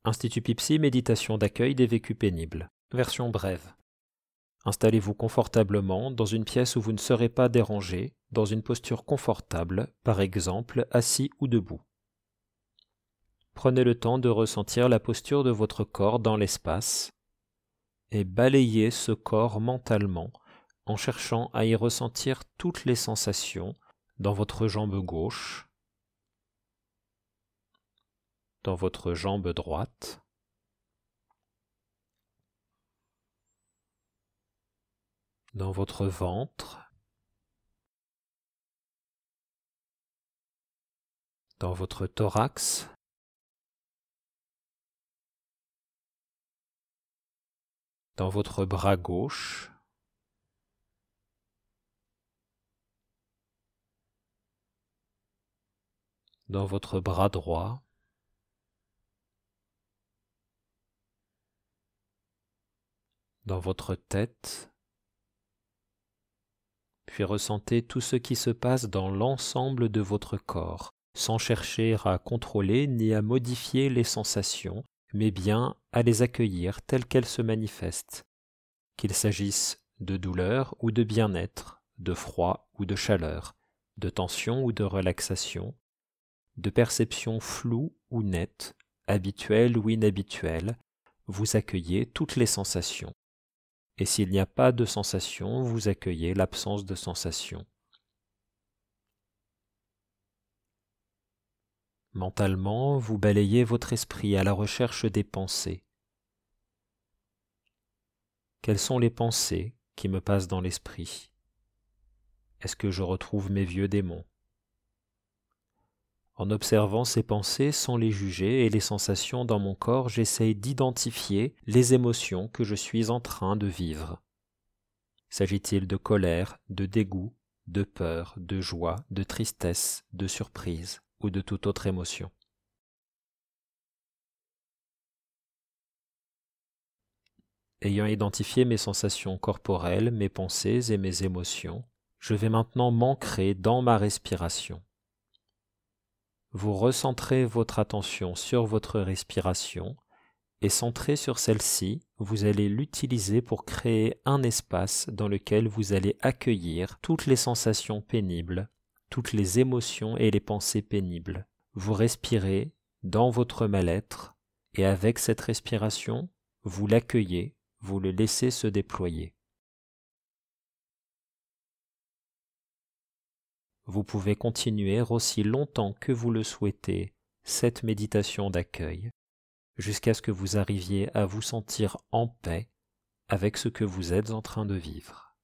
Institut Pipsy, méditation d'accueil des vécus pénibles. Version brève. Installez-vous confortablement dans une pièce où vous ne serez pas dérangé, dans une posture confortable, par exemple assis ou debout. Prenez le temps de ressentir la posture de votre corps dans l'espace et balayez ce corps mentalement en cherchant à y ressentir toutes les sensations dans votre jambe gauche, dans votre jambe droite, dans votre ventre, dans votre thorax, dans votre bras gauche, dans votre bras droit, dans votre tête, puis ressentez tout ce qui se passe dans l'ensemble de votre corps, sans chercher à contrôler ni à modifier les sensations, mais bien à les accueillir telles qu'elles se manifestent, qu'il s'agisse de douleur ou de bien-être, de froid ou de chaleur, de tension ou de relaxation, de perception floue ou nette, habituelle ou inhabituelle, vous accueillez toutes les sensations. Et s'il n'y a pas de sensation, vous accueillez l'absence de sensation. Mentalement, vous balayez votre esprit à la recherche des pensées. Quelles sont les pensées qui me passent dans l'esprit? Est-ce que je retrouve mes vieux démons? En observant ces pensées sans les juger et les sensations dans mon corps, j'essaye d'identifier les émotions que je suis en train de vivre. S'agit-il de colère, de dégoût, de peur, de joie, de tristesse, de surprise ou de toute autre émotion? Ayant identifié mes sensations corporelles, mes pensées et mes émotions, je vais maintenant m'ancrer dans ma respiration. Vous recentrez votre attention sur votre respiration et centré sur celle-ci, vous allez l'utiliser pour créer un espace dans lequel vous allez accueillir toutes les sensations pénibles, toutes les émotions et les pensées pénibles. Vous respirez dans votre mal-être et avec cette respiration, vous l'accueillez, vous le laissez se déployer. Vous pouvez continuer aussi longtemps que vous le souhaitez cette méditation d'accueil, jusqu'à ce que vous arriviez à vous sentir en paix avec ce que vous êtes en train de vivre.